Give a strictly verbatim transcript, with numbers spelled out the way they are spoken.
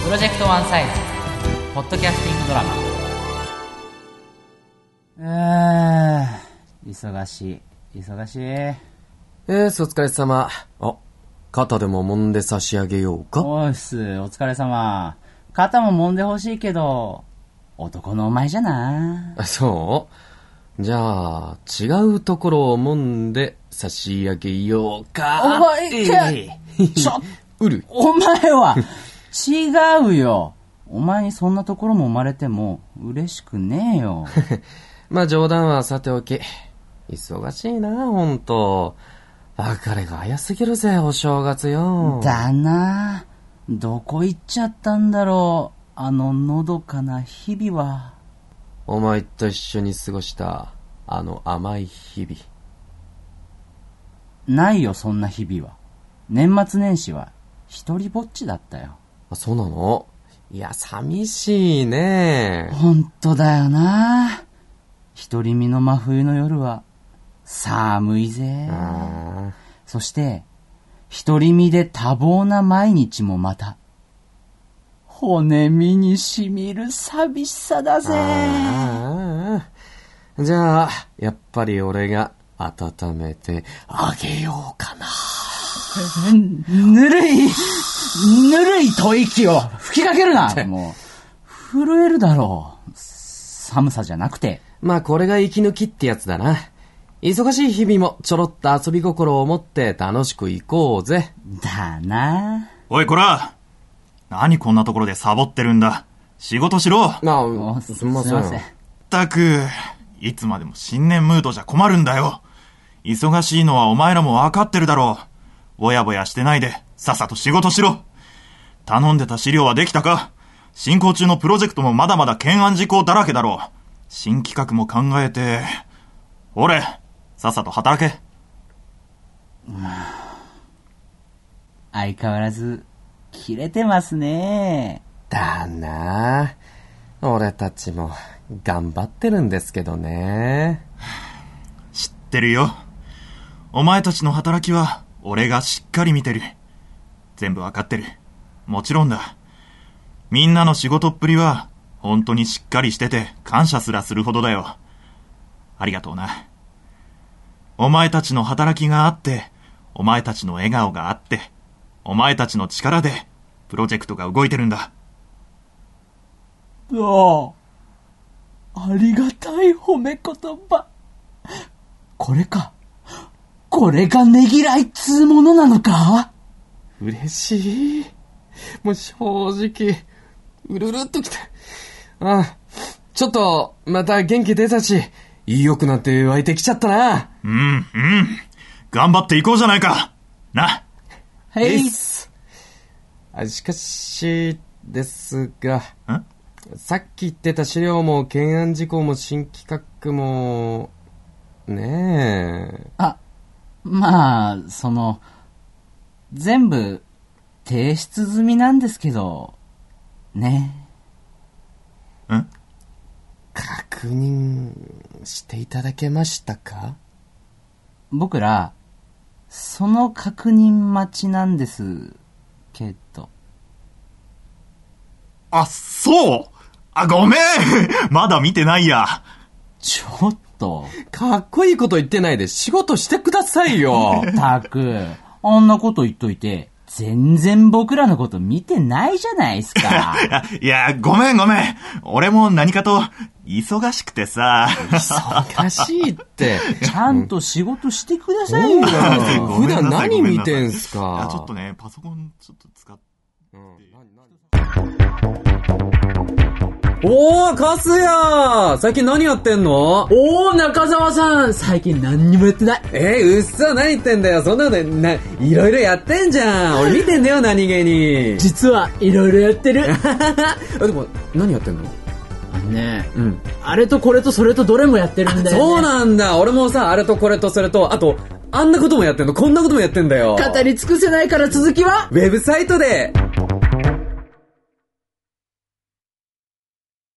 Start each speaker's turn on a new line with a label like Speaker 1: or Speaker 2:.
Speaker 1: プロジェクトワンサイズポッドキャスティングドラマ。えー忙しい忙しい。
Speaker 2: えーすお疲れ様。あ、肩でも揉んで差し上げようか。
Speaker 1: おいっす、お疲れ様。肩も揉んでほしいけど男のお前じゃな。
Speaker 2: あ、そうじゃあ違うところを揉んで差し上げようか。
Speaker 1: おい、
Speaker 2: えー、
Speaker 1: ちょ
Speaker 2: うる
Speaker 1: お前は違うよ。お前にそんなところも生まれても嬉しくねえよ。
Speaker 2: まあ冗談はさておき、忙しいなほんと。別れが早すぎるぜお正月よ。
Speaker 1: だな、どこ行っちゃったんだろう、あののどかな日々は。
Speaker 2: お前と一緒に過ごしたあの甘い日々。
Speaker 1: ないよそんな日々は。年末年始は一人ぼっちだったよ。
Speaker 2: あ、そうなの？いや寂しいね。
Speaker 1: ほんとだよな。独り身の真冬の夜は寒いぜ。
Speaker 2: あ、
Speaker 1: そして独り身で多忙な毎日もまた骨身にしみる寂しさだぜ。
Speaker 2: ああ、じゃあやっぱり俺が温めてあげようかな。
Speaker 1: ぬるいぬるい吐息を吹きかけるな。もう震えるだろう、寒さじゃなくて。
Speaker 2: まあこれが息抜きってやつだな。忙しい日々もちょろっと遊び心を持って楽しく行こうぜ。
Speaker 1: だな。
Speaker 3: おいこら、何こんなところでサボってるんだ。仕事しろ。
Speaker 2: ああ、すみません。
Speaker 3: ったくいつまでも新年ムードじゃ困るんだよ。忙しいのはお前らも分かってるだろう。ぼやぼやしてないでさっさと仕事しろ。頼んでた資料はできたか。進行中のプロジェクトもまだまだ懸案事項だらけだろう。新企画も考えて、俺さっさと働け。
Speaker 1: 相変わらずキレてますね。
Speaker 2: だな、俺たちも頑張ってるんですけどね。
Speaker 3: 知ってるよ。お前たちの働きは俺がしっかり見てる。全部わかってる。もちろんだ。みんなの仕事っぷりは本当にしっかりしてて感謝すらするほどだよ。ありがとうな。お前たちの働きがあって、お前たちの笑顔があって、お前たちの力でプロジェクトが動いてるんだ。
Speaker 1: ああ、ありがたい褒め言葉。これか、これがねぎらいっつうものなのか。
Speaker 2: 嬉しい。もう正直うるるっときた。ああ、ちょっとまた元気出たし、意欲なんて湧いてきちゃったな。
Speaker 3: うんうん、頑張っていこうじゃないかな。
Speaker 1: はい
Speaker 2: です。あ、しかしですが、
Speaker 3: ん
Speaker 2: さっき言ってた資料も懸案事項も新企画もねえ。
Speaker 1: あ、まあその全部提出済みなんですけどね。
Speaker 3: ん
Speaker 2: 確認していただけましたか？
Speaker 1: 僕らその確認待ちなんですけど。
Speaker 3: あ、そうあ、ごめんまだ見てないや。
Speaker 1: ちょっと
Speaker 2: かっこいいこと言ってないで仕事してくださいよ。
Speaker 1: たく、あんなこと言っといて全然僕らのこと見てないじゃないですか。
Speaker 3: いや、ごめんごめん。俺も何かと忙しくてさ。
Speaker 2: 忙しいって。
Speaker 1: ちゃんと仕事してくださいよ。
Speaker 2: 普段何見てんすか？
Speaker 3: いや、ちょっとね、パソコンちょっと使って。うん、
Speaker 2: おー、カスヤ最近何やってんの？
Speaker 4: おー、中澤さん最近何にもやってない。
Speaker 2: えー、うっそ、何言ってんだよ。そんなことな、いろいろやってんじゃん。俺見てんだよ、何気に。
Speaker 4: 実はいろいろやってる。
Speaker 2: でも、何やってんの？
Speaker 4: あのね、
Speaker 2: うん。
Speaker 4: あれとこれとそれとどれもやってるんだよね。
Speaker 2: そうなんだ。俺もさ、あれとこれとそれと、あと、あんなこともやってんの、こんなこともやってんだよ。
Speaker 4: 語り尽くせないから続きは
Speaker 2: ウェブサイトで。